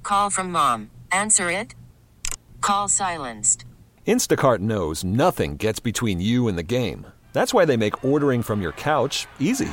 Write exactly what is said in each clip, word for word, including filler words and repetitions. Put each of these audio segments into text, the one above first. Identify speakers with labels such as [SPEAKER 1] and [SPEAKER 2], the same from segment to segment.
[SPEAKER 1] Call from mom. Answer it. Call silenced.
[SPEAKER 2] Instacart knows nothing gets between you and the game. That's why they make ordering from your couch easy.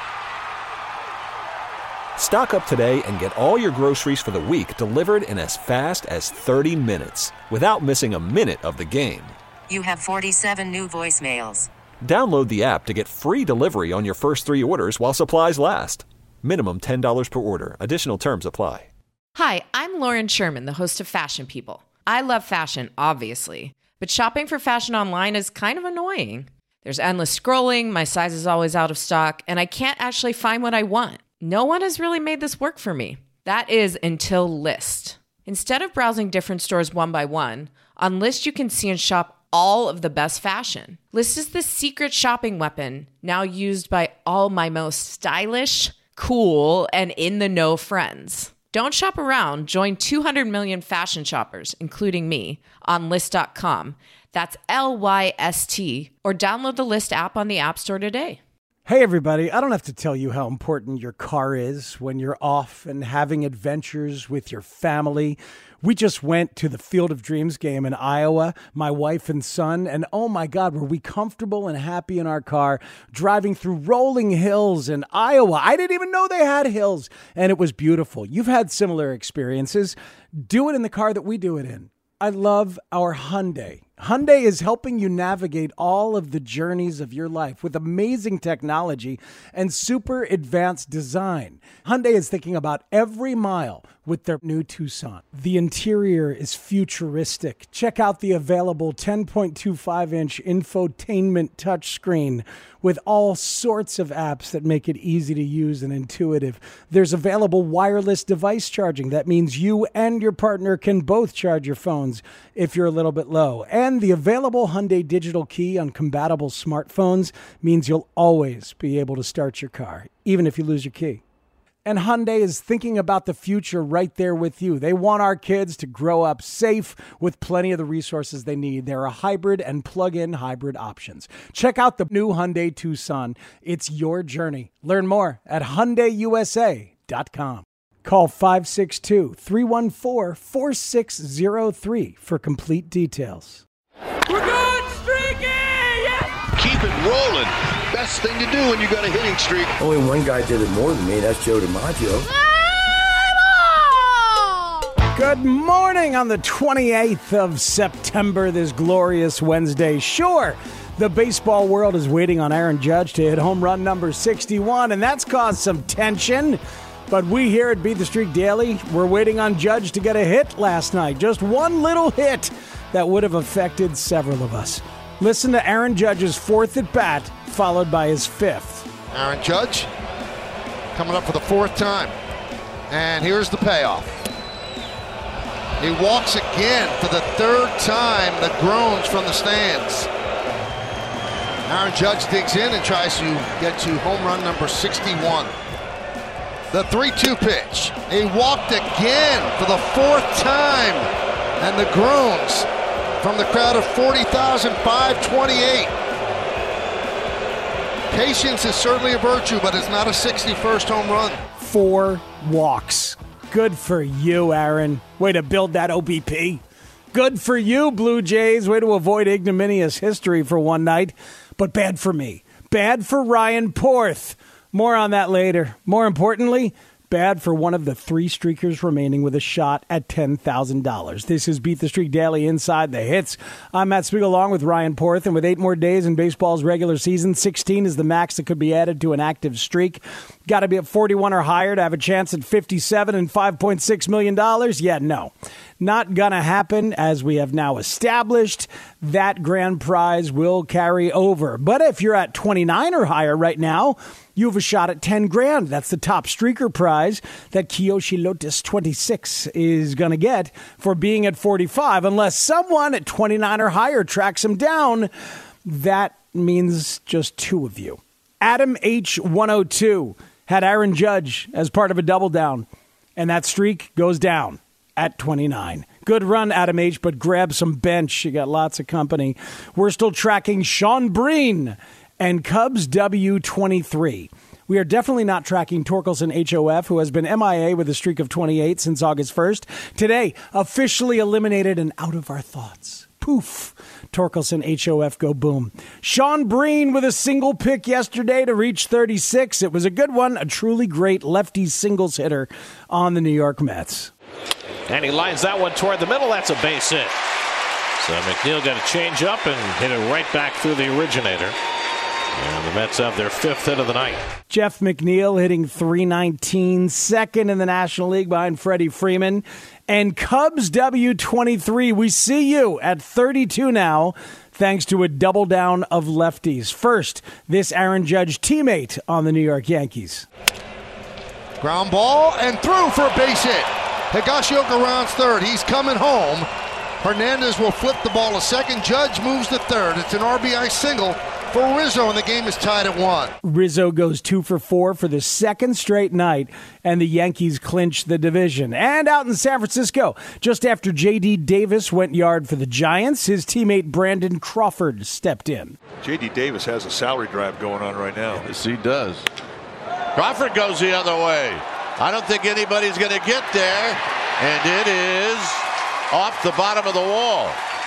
[SPEAKER 2] Stock up today and get all your groceries for the week delivered in as fast as thirty minutes without missing a minute of the game.
[SPEAKER 1] You have forty-seven new voicemails.
[SPEAKER 2] Download the app to get free delivery on your first three orders while supplies last. Minimum ten dollars per order. Additional terms apply.
[SPEAKER 3] Hi, I'm Lauren Sherman, the host of Fashion People. I love fashion, obviously, but shopping for fashion online is kind of annoying. There's endless scrolling, my size is always out of stock, and I can't actually find what I want. No one has really made this work for me. That is until Lyst. Instead of browsing different stores one by one, on Lyst you can see and shop all of the best fashion. Lyst is the secret shopping weapon now used by all my most stylish, cool, and in-the-know friends. Don't shop around. Join two hundred million fashion shoppers, including me, on Lyst dot com. That's L Y S T, or download the Lyst app on the App Store today.
[SPEAKER 4] Hey, everybody. I don't have to tell you how important your car is when you're off and having adventures with your family. We just went to the Field of Dreams game in Iowa, my wife and son, and oh my God, were we comfortable and happy in our car driving through rolling hills in Iowa. I didn't even know they had hills, and it was beautiful. You've had similar experiences. Do it in the car that we do it in. I love our Hyundai. Hyundai is helping you navigate all of the journeys of your life with amazing technology and super advanced design. Hyundai is thinking about every mile with their new Tucson. The interior is futuristic. Check out the available ten point two five inch infotainment touchscreen with all sorts of apps that make it easy to use and intuitive. There's available wireless device charging. That means you and your partner can both charge your phones if you're a little bit low. And the available Hyundai digital key on compatible smartphones means you'll always be able to start your car, even if you lose your key. And Hyundai is thinking about the future right there with you. They want our kids to grow up safe with plenty of the resources they need. There are hybrid and plug-in hybrid options. Check out the new Hyundai Tucson. It's your journey. Learn more at Hyundai U S A dot com. Call five six two, three one four, four six zero three for complete details.
[SPEAKER 5] We're going streaky! Yes!
[SPEAKER 6] Keep it rolling. Best thing to do when you got a hitting streak.
[SPEAKER 7] Only one guy did it more than me. That's Joe DiMaggio.
[SPEAKER 4] Good morning on the twenty-eighth of September, this glorious Wednesday. Sure, the baseball world is waiting on Aaron Judge to hit home run number sixty-one, and that's caused some tension. But we here at Beat the Streak Daily, we're waiting on Judge to get a hit last night. Just one little hit that would have affected several of us. Listen to Aaron Judge's fourth at bat, followed by his fifth.
[SPEAKER 6] Aaron Judge coming up for the fourth time. And here's the payoff. He walks again for the third time. The groans from the stands. Aaron Judge digs in and tries to get to home run number sixty-one. The three two pitch. He walked again for the fourth time. And the groans from the crowd of forty thousand five hundred twenty-eight. Patience is certainly a virtue, but it's not a sixty-first home run.
[SPEAKER 4] Four walks. Good for you, Aaron. Way to build that O B P. Good for you, Blue Jays. Way to avoid ignominious history for one night. But bad for me. Bad for Ryan Porth. More on that later. More importantly, bad for one of the three streakers remaining with a shot at ten thousand dollars. This is Beat the Streak Daily Inside the Hits. I'm Matt Spiegel along with Ryan Porth, and with eight more days in baseball's regular season, sixteen is the max that could be added to an active streak. Got to be at forty-one or higher to have a chance at fifty-seven and five point six million dollars? Yeah, no. Not gonna happen, as we have now established. That grand prize will carry over. But if you're at twenty-nine or higher right now, you have a shot at ten grand. That's the top streaker prize that Kiyoshi Lotus twenty-six is going to get for being at forty-five. Unless someone at twenty-nine or higher tracks him down, that means just two of you. Adam H one oh two had Aaron Judge as part of a double down, and that streak goes down at twenty-nine. Good run, Adam H., but grab some bench. You got lots of company. We're still tracking Sean Breen and Cubs W twenty-three. We are definitely not tracking Torkelson H O F, who has been M I A with a streak of twenty-eight since August first. Today, officially eliminated and out of our thoughts. Poof. Torkelson H O F go boom. Sean Breen with a single pick yesterday to reach thirty-six. It was a good one, a truly great lefty singles hitter on the New York Mets.
[SPEAKER 8] And he lines that one toward the middle. That's a base hit. So McNeil got a change up and hit it right back through the originator. And the Mets have their fifth hit of the night.
[SPEAKER 4] Jeff McNeil hitting three nineteen, second in the National League behind Freddie Freeman. And Cubs W twenty-three, we see you at thirty-two now, thanks to a double down of lefties. First, this Aaron Judge teammate on the New York Yankees.
[SPEAKER 6] Ground ball and through for a base hit. Higashioka rounds third. He's coming home. Hernandez will flip the ball a second. Judge moves to third. It's an R B I single for Rizzo, and the game is tied at one.
[SPEAKER 4] Rizzo goes two for four for the second straight night, and the Yankees clinch the division. And out in San Francisco, just after J D Davis went yard for the Giants, his teammate Brandon Crawford stepped in.
[SPEAKER 9] J D Davis has a salary drive going on right now.
[SPEAKER 10] Yes, he does. Crawford goes the other way. I don't think anybody's going to get there, and it is off the bottom of the wall.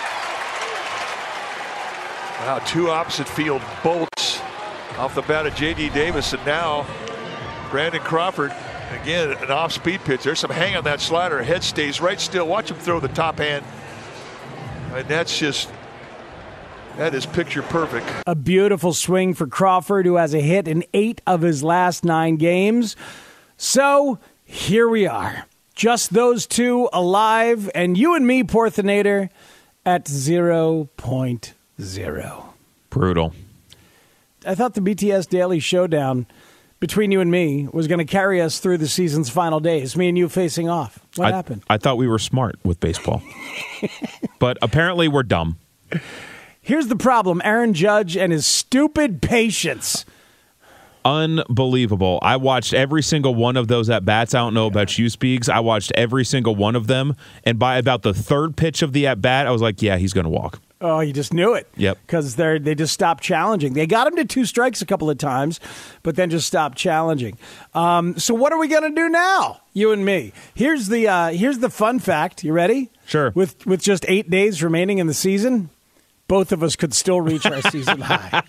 [SPEAKER 9] Wow, two opposite field bolts off the bat of J D Davis, and now Brandon Crawford, again, an off-speed pitch. There's some hang on that slider. Head stays right still. Watch him throw the top hand. And that's just, that is picture perfect.
[SPEAKER 4] A beautiful swing for Crawford, who has a hit in eight of his last nine games. So here we are. Just those two alive, and you and me, Porthinator, at zero point zero.
[SPEAKER 11] Brutal.
[SPEAKER 4] I thought the B T S Daily Showdown between you and me was going to carry us through the season's final days, me and you facing off. What
[SPEAKER 11] I,
[SPEAKER 4] happened?
[SPEAKER 11] I thought we were smart with baseball. But apparently we're dumb.
[SPEAKER 4] Here's the problem. Aaron Judge and his stupid patience.
[SPEAKER 11] Unbelievable. I watched every single one of those at-bats. I don't know about you, Speaks. I watched every single one of them. And by about the third pitch of the at-bat, I was like, yeah, he's going to walk.
[SPEAKER 4] Oh, you just knew it.
[SPEAKER 11] Yep.
[SPEAKER 4] Because they they just stopped challenging. They got him to two strikes a couple of times, but then just stopped challenging. Um, so what are we going to do now, you and me? Here's the uh, here's the fun fact. You ready?
[SPEAKER 11] Sure.
[SPEAKER 4] With with just eight days remaining in the season, both of us could still reach our season high.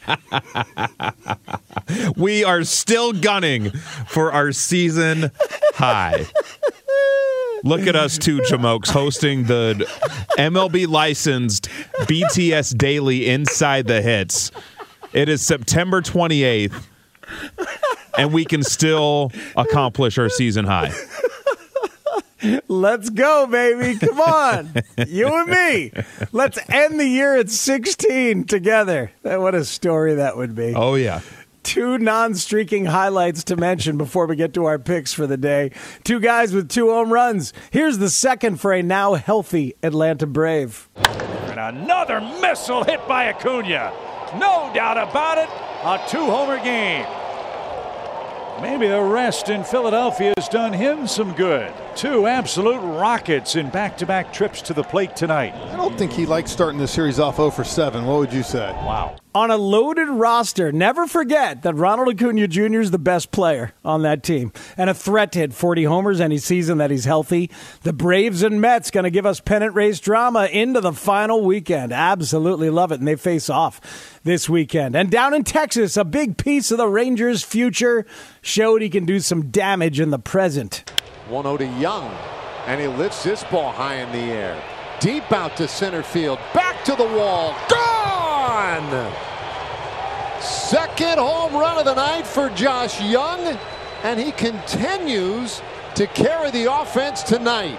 [SPEAKER 11] We are still gunning for our season high. Look at us two Jamokes hosting the M L B licensed B T S Daily Inside the Hits. It is September twenty-eighth, and we can still accomplish our season high.
[SPEAKER 4] Let's go, baby. Come on. You and me. Let's end the year at sixteen together. What a story that would be.
[SPEAKER 11] Oh, yeah.
[SPEAKER 4] Two non-streaking highlights to mention before we get to our picks for the day. Two guys with two home runs. Here's the second for a now healthy Atlanta Brave.
[SPEAKER 5] And another missile hit by Acuna. No doubt about it, a two-homer game. Maybe the rest in Philadelphia has done him some good. Two absolute rockets in back-to-back trips to the plate tonight.
[SPEAKER 12] I don't think he likes starting the series off oh for seven. What would you say?
[SPEAKER 5] Wow.
[SPEAKER 4] On a loaded roster, never forget that Ronald Acuna Junior is the best player on that team and a threat to hit forty homers any season that he's healthy. The Braves and Mets going to give us pennant race drama into the final weekend. Absolutely love it, and they face off this weekend. And down in Texas, a big piece of the Rangers' future showed he can do some damage in the present.
[SPEAKER 13] one oh to Young, and he lifts this ball high in the air. Deep out to center field, back to the wall, gone! Second home run of the night for Josh Young, and he continues to carry the offense tonight.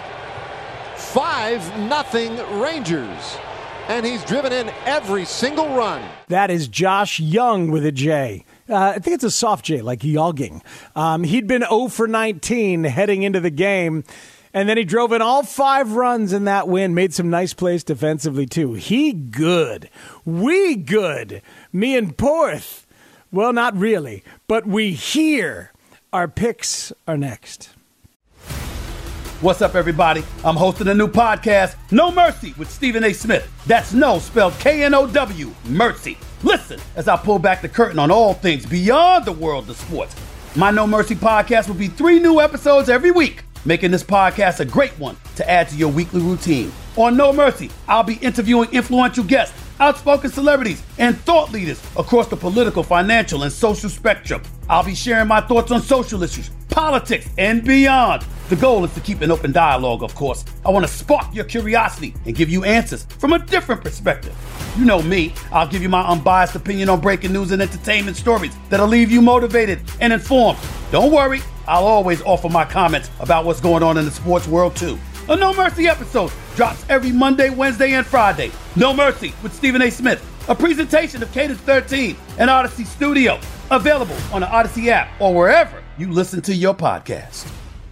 [SPEAKER 13] five nothing Rangers, and he's driven in every single run.
[SPEAKER 4] That is Josh Young with a J. Uh, I think it's a soft J, like yogging. Um, he'd been oh for nineteen heading into the game, and then he drove in all five runs in that win, made some nice plays defensively, too. He good. We good. Me and Porth. Well, not really, but we here. Our picks are next.
[SPEAKER 14] What's up, everybody? I'm hosting a new podcast, No Mercy, with Stephen A. Smith. That's no spelled K N O W, Mercy. Listen as I pull back the curtain on all things beyond the world of sports. My No Mercy podcast will be three new episodes every week, making this podcast a great one to add to your weekly routine. On No Mercy, I'll be interviewing influential guests, outspoken celebrities, and thought leaders across the political, financial, and social spectrum. I'll be sharing my thoughts on social issues, politics, and beyond. The goal is to keep an open dialogue, of course. I want to spark your curiosity and give you answers from a different perspective. You know me, I'll give you my unbiased opinion on breaking news and entertainment stories that'll leave you motivated and informed. Don't worry, I'll always offer my comments about what's going on in the sports world too. A No Mercy episode drops every Monday, Wednesday, and Friday. No Mercy with Stephen A. Smith, a presentation of Cadence thirteen and Odyssey Studio, available on the Odyssey app or wherever you listen to your podcast.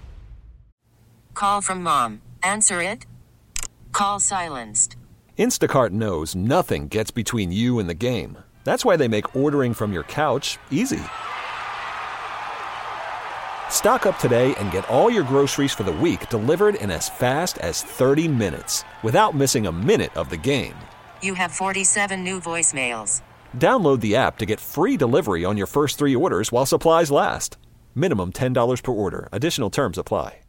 [SPEAKER 1] Call from mom. Answer it. Call silenced.
[SPEAKER 2] Instacart knows nothing gets between you and the game. That's why they make ordering from your couch easy. Stock up today and get all your groceries for the week delivered in as fast as thirty minutes without missing a minute of the game.
[SPEAKER 1] You have forty-seven new voicemails.
[SPEAKER 2] Download the app to get free delivery on your first three orders while supplies last. Minimum ten dollars per order. Additional terms apply.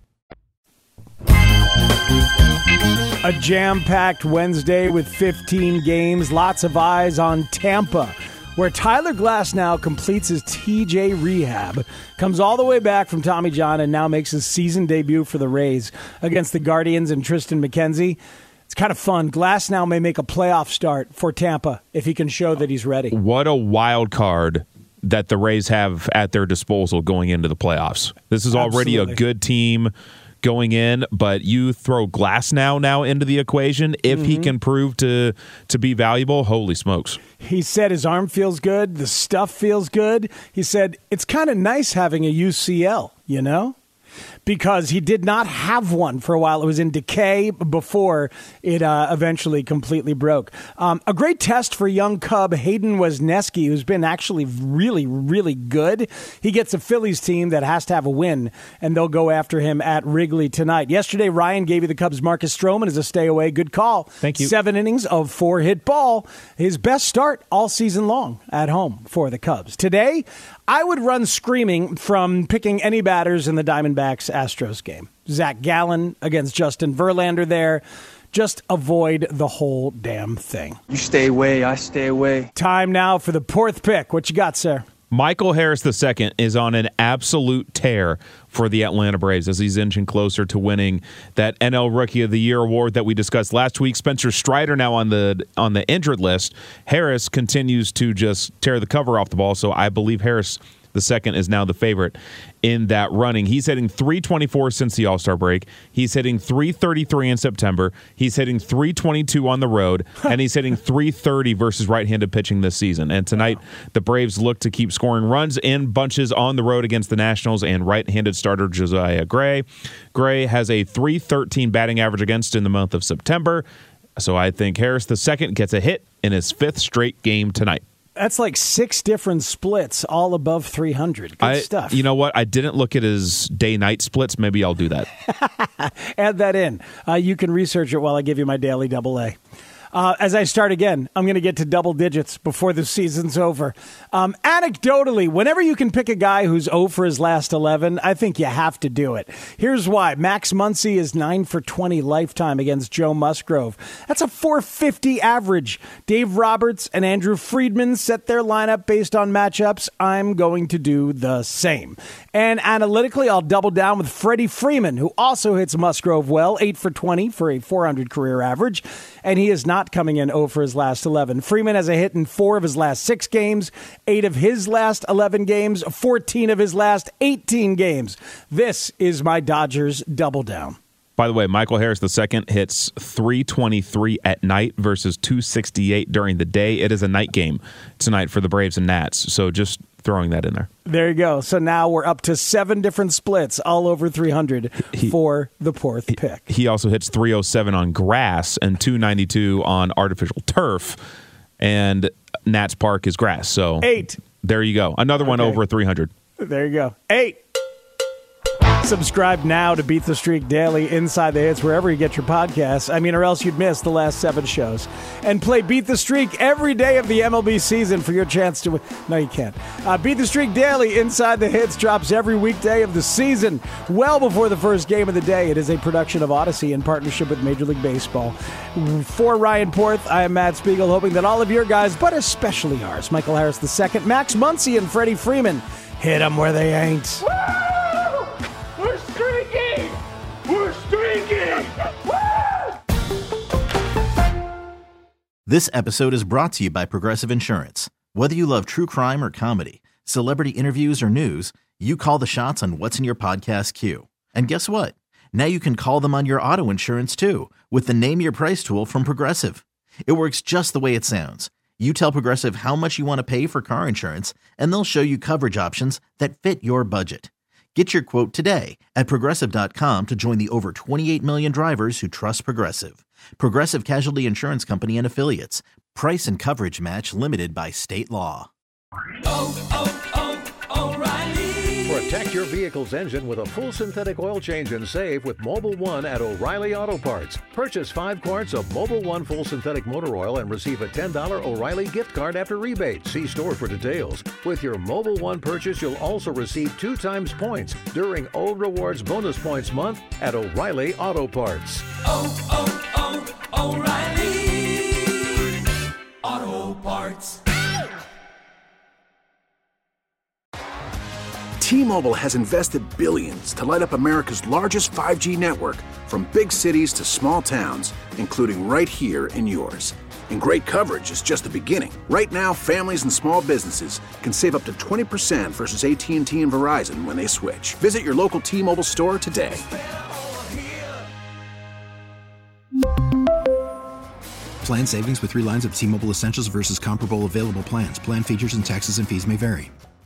[SPEAKER 4] A jam-packed Wednesday with fifteen games, lots of eyes on Tampa, where Tyler Glasnow completes his T J rehab, comes all the way back from Tommy John, and now makes his season debut for the Rays against the Guardians and Tristan McKenzie. It's kind of fun. Glasnow may make a playoff start for Tampa if he can show that he's ready.
[SPEAKER 11] What a wild card that the Rays have at their disposal going into the playoffs. This is already Absolutely. a good team going in, but you throw Glasnow now into the equation. If mm-hmm. he can prove to to be valuable, holy smokes.
[SPEAKER 4] He said his arm feels good. The stuff feels good. He said it's kind of nice having a U C L, you know? Because he did not have one for a while. It was in decay before it uh, eventually completely broke. Um, a great test for young Cub Hayden Wesneski, who's been actually really, really good. He gets a Phillies team that has to have a win, and they'll go after him at Wrigley tonight. Yesterday, Ryan gave you the Cubs' Marcus Stroman as a stay away. Good call.
[SPEAKER 11] Thank you.
[SPEAKER 4] Seven innings of four hit ball. His best start all season long at home for the Cubs. Today, I would run screaming from picking any batters in the Diamondbacks-Astros game. Zach Gallen against Justin Verlander there. Just avoid the whole damn thing.
[SPEAKER 15] You stay away, I stay away.
[SPEAKER 4] Time now for the fourth pick. What you got, sir?
[SPEAKER 11] Michael Harris the second is on an absolute tear for the Atlanta Braves as he's inching closer to winning that N L Rookie of the Year award that we discussed last week. Spencer Strider now on the on the injured list. Harris continues to just tear the cover off the ball, so I believe Harris the second is now the favorite in that running. He's hitting three twenty-four since the All-Star break. He's hitting three thirty-three in September. He's hitting three twenty-two on the road, and he's hitting three thirty versus right-handed pitching this season. And tonight, wow. the Braves look to keep scoring runs in bunches on the road against the Nationals and right-handed starter Josiah Gray. Gray has a three thirteen batting average against in the month of September. So I think Harris the second gets a hit in his fifth straight game tonight.
[SPEAKER 4] That's like six different splits, all above three hundred. Good
[SPEAKER 11] I,
[SPEAKER 4] stuff.
[SPEAKER 11] You know what? I didn't look at his day-night splits. Maybe I'll do that.
[SPEAKER 4] Add that in. Uh, you can research it while I give you my daily double A. Uh, as I start again, I'm going to get to double digits before the season's over. Um, anecdotally, whenever you can pick a guy who's zero for his last eleven, I think you have to do it. Here's why. Max Muncy is nine for twenty lifetime against Joe Musgrove. That's a four fifty average. Dave Roberts and Andrew Friedman set their lineup based on matchups. I'm going to do the same. And analytically, I'll double down with Freddie Freeman, who also hits Musgrove well, eight for twenty for a four hundred career average. And he is not coming in zero for his last eleven. Freeman has a hit in four of his last six games, eight of his last eleven games, fourteen of his last eighteen games. This is my Dodgers double down.
[SPEAKER 11] By the way, Michael Harris the second hits three twenty-three at night versus two sixty-eight during the day. It is a night game tonight for the Braves and Nats, so just throwing that in there.
[SPEAKER 4] There you go. So now we're up to seven different splits, all over three hundred he, for the fourth
[SPEAKER 11] he,
[SPEAKER 4] pick.
[SPEAKER 11] He also hits three oh seven on grass and two ninety-two on artificial turf, and Nats Park is grass. So
[SPEAKER 4] eight.
[SPEAKER 11] There you go. Another okay. one over three hundred.
[SPEAKER 4] There you go. Eight. Subscribe now to Beat the Streak Daily Inside the Hits wherever you get your podcasts. I mean, or else you'd miss the last seven shows. And play Beat the Streak every day of the M L B season for your chance to win. No, you can't. Uh, Beat the Streak Daily Inside the Hits drops every weekday of the season, well before the first game of the day. It is a production of Odyssey in partnership with Major League Baseball. For Ryan Porth, I am Matt Spiegel, hoping that all of your guys, but especially ours, Michael Harris the Second, Max Muncy, and Freddie Freeman, hit them where they ain't.
[SPEAKER 16] We're streaking! We're streaking!
[SPEAKER 17] This episode is brought to you by Progressive Insurance. Whether you love true crime or comedy, celebrity interviews or news, you call the shots on what's in your podcast queue. And guess what? Now you can call them on your auto insurance too with the Name Your Price tool from Progressive. It works just the way it sounds. You tell Progressive how much you want to pay for car insurance, and they'll show you coverage options that fit your budget. Get your quote today at Progressive dot com to join the over twenty-eight million drivers who trust Progressive. Progressive Casualty Insurance Company and Affiliates. Price and coverage match limited by state law.
[SPEAKER 18] Oh, oh, oh, O'Reilly! Protect your vehicle's engine with a full synthetic oil change and save with Mobil one at O'Reilly Auto Parts. Purchase five quarts of Mobil one full synthetic motor oil and receive a ten dollars O'Reilly gift card after rebate. See store for details. With your Mobil one purchase, you'll also receive two times points during O Rewards Bonus Points Month at O'Reilly Auto Parts.
[SPEAKER 16] Oh, oh, oh, O'Reilly Auto Parts.
[SPEAKER 19] T-Mobile has invested billions to light up America's largest five G network, from big cities to small towns, including right here in yours. And great coverage is just the beginning. Right now, families and small businesses can save up to twenty percent versus A T and T and Verizon when they switch. Visit your local T-Mobile store today.
[SPEAKER 20] Plan savings with three lines of T-Mobile Essentials versus comparable available plans. Plan features and taxes and fees may vary.